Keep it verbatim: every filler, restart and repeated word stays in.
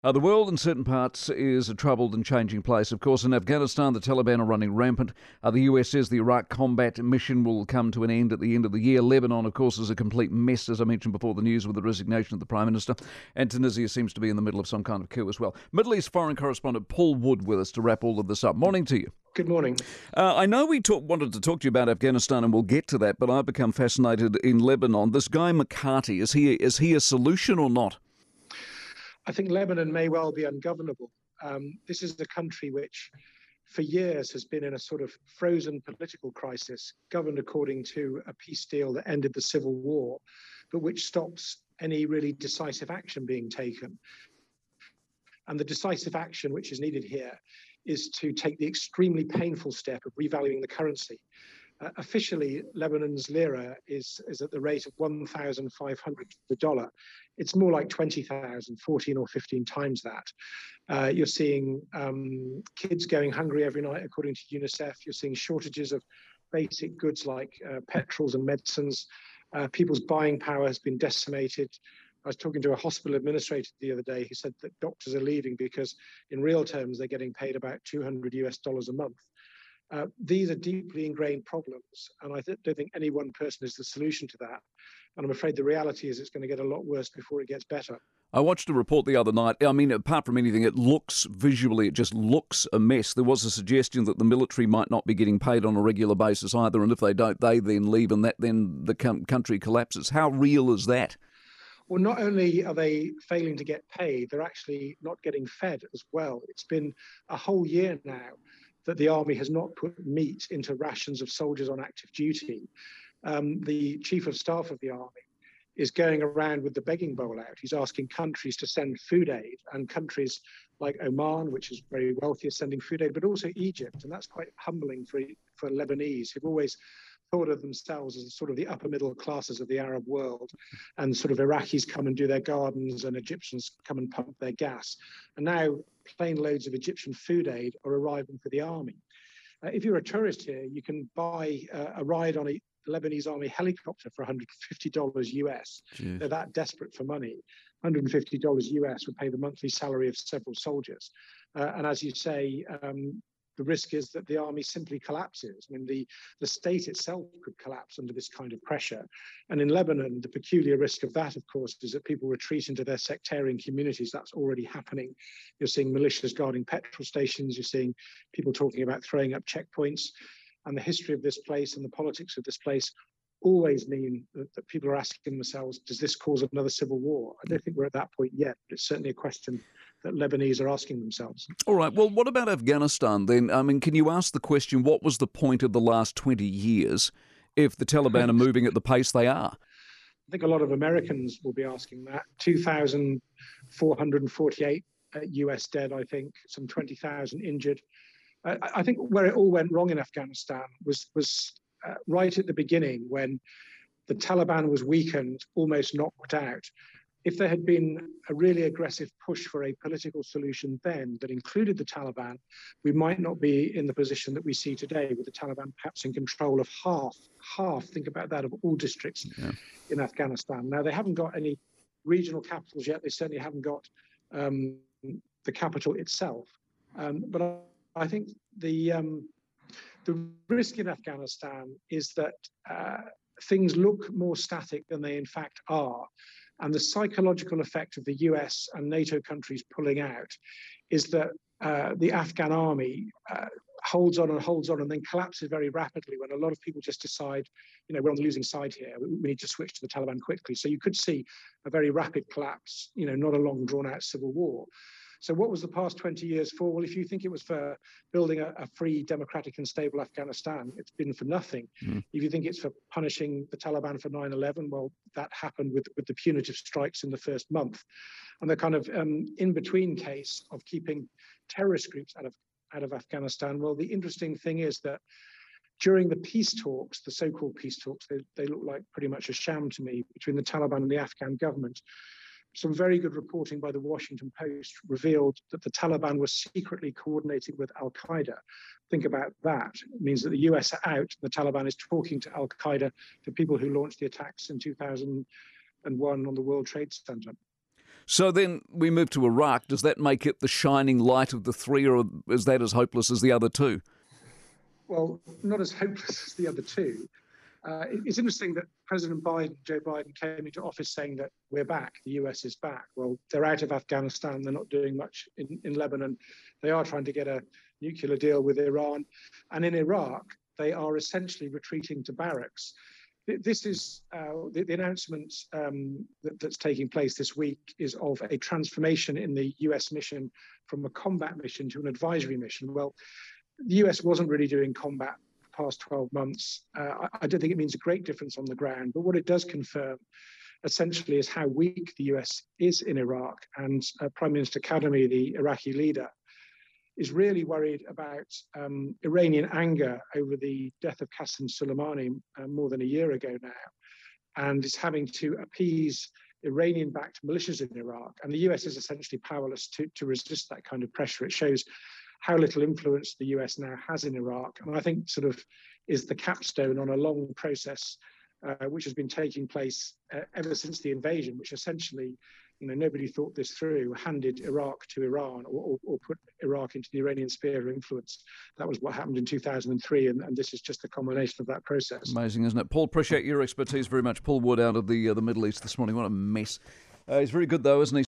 Uh, the world in certain parts is a troubled and changing place. Of course, in Afghanistan, the Taliban are running rampant. Uh, the U S says the Iraq combat mission will come to an end at the end of the year. Lebanon, of course, is a complete mess, as I mentioned before the news, with the resignation of the Prime Minister. And Tunisia seems to be in the middle of some kind of coup as well. Middle East foreign correspondent Paul Wood with us to wrap all of this up. Morning to you. Good morning. Uh, I know we talk, wanted to talk to you about Afghanistan, and we'll get to that, but I've become fascinated in Lebanon. This guy McCarthy, is he, is he a solution or not? I think Lebanon may well be ungovernable. Um, this is a country which for years has been in a sort of frozen political crisis, governed according to a peace deal that ended the civil war, but which stops any really decisive action being taken. And the decisive action which is needed here is to take the extremely painful step of revaluing the currency. Uh, officially, Lebanon's lira is, is at the rate of one thousand five hundred to the dollar. It's more like twenty thousand, fourteen or fifteen times that. Uh, you're seeing um, kids going hungry every night, according to UNICEF. You're seeing shortages of basic goods like uh, petrols and medicines. Uh, people's buying power has been decimated. I was talking to a hospital administrator the other day who said that doctors are leaving because in real terms, they're getting paid about two hundred US dollars a month. Uh, these are deeply ingrained problems, and I th- don't think any one person is the solution to that. And I'm afraid the reality is it's going to get a lot worse before it gets better. I watched a report the other night. I mean, apart from anything, it looks visually, it just looks a mess. There was a suggestion that the military might not be getting paid on a regular basis either, and if they don't, they then leave, and that then the com- country collapses. How real is that? Well, not only are they failing to get paid, they're actually not getting fed as well. It's been a whole year now that the army has not put meat into rations of soldiers on active duty. Um, the chief of staff of the army is going around with the begging bowl out. He's asking countries to send food aid, and countries like Oman, which is very wealthy, is sending food aid, but also Egypt. And that's quite humbling for, for Lebanese, who've always thought of themselves as sort of the upper middle classes of the Arab world, and sort of Iraqis come and do their gardens and Egyptians come and pump their gas. And now plane loads of Egyptian food aid are arriving for the army. Uh, if you're a tourist here, you can buy uh, a ride on a Lebanese army helicopter for one hundred fifty dollars U S. Jeez. They're that desperate for money. one hundred fifty dollars U S would pay the monthly salary of several soldiers. Uh, and as you say, um, the risk is that the army simply collapses. I mean, the, the state itself could collapse under this kind of pressure. And in Lebanon, the peculiar risk of that, of course, is that people retreat into their sectarian communities. That's already happening. You're seeing militias guarding petrol stations. You're seeing people talking about throwing up checkpoints. And the history of this place and the politics of this place always mean that, that people are asking themselves, does this cause another civil war? I don't think we're at that point yet, but it's certainly a question that Lebanese are asking themselves. All right. Well, what about Afghanistan then? I mean, can you ask the question, what was the point of the last twenty years if the Taliban are moving at the pace they are? I think a lot of Americans will be asking that. two thousand four hundred forty-eight U S dead, I think, some twenty thousand injured. I, I think where it all went wrong in Afghanistan was, was uh, right at the beginning when the Taliban was weakened, almost knocked out. If there had been a really aggressive push for a political solution then that included the Taliban, we might not be in the position that we see today, with the Taliban perhaps in control of half, half, think about that, of all districts yeah. in Afghanistan. Now, they haven't got any regional capitals yet. They certainly haven't got um, the capital itself. Um, but I, I think the, um, the risk in Afghanistan is that uh, things look more static than they in fact are. And the psychological effect of the U S and NATO countries pulling out is that uh, the Afghan army uh, holds on and holds on and then collapses very rapidly when a lot of people just decide, you know, we're on the losing side here. We, we need to switch to the Taliban quickly. So you could see a very rapid collapse, you know, not a long drawn out civil war. So what was the past twenty years for? Well, if you think it was for building a, a free, democratic and stable Afghanistan, it's been for nothing. Mm. If you think it's for punishing the Taliban for nine eleven, well, that happened with, with the punitive strikes in the first month. And the kind of um, in-between case of keeping terrorist groups out of, out of Afghanistan, well, the interesting thing is that during the peace talks, the so-called peace talks, they, they look like pretty much a sham to me, between the Taliban and the Afghan government. Some very good reporting by the Washington Post revealed that the Taliban was secretly coordinating with Al-Qaeda. Think about that. It means that the U S are out. The Taliban is talking to Al-Qaeda, the people who launched the attacks in two thousand one on the World Trade Center. So then we move to Iraq. Does that make it the shining light of the three, or is that as hopeless as the other two? Well, not as hopeless as the other two. Uh, it's interesting that President Biden, Joe Biden, came into office saying that we're back, the U S is back. Well, they're out of Afghanistan. They're not doing much in, in Lebanon. They are trying to get a nuclear deal with Iran. And in Iraq, they are essentially retreating to barracks. This is uh, the, the announcement um, that, that's taking place this week is of a transformation in the U S mission from a combat mission to an advisory mission. Well, the U S wasn't really doing combat the past twelve months. Uh, I, I don't think it means a great difference on the ground, but what it does confirm essentially is how weak the U S is in Iraq. And uh, Prime Minister Kadhimi, the Iraqi leader, is really worried about um, Iranian anger over the death of Qasem Soleimani uh, more than a year ago now, and is having to appease Iranian-backed militias in Iraq. And the U S is essentially powerless to, to resist that kind of pressure. It shows how little influence the U S now has in Iraq. And I think sort of is the capstone on a long process uh, which has been taking place uh, ever since the invasion, which essentially, you know, nobody thought this through, handed Iraq to Iran, or, or, or put Iraq into the Iranian sphere of influence. That was what happened in two thousand three, and, and this is just a culmination of that process. Amazing, isn't it? Paul, appreciate your expertise very much. Paul Wood out of the uh, the Middle East this morning. What a mess. Uh, he's very good, though, isn't he?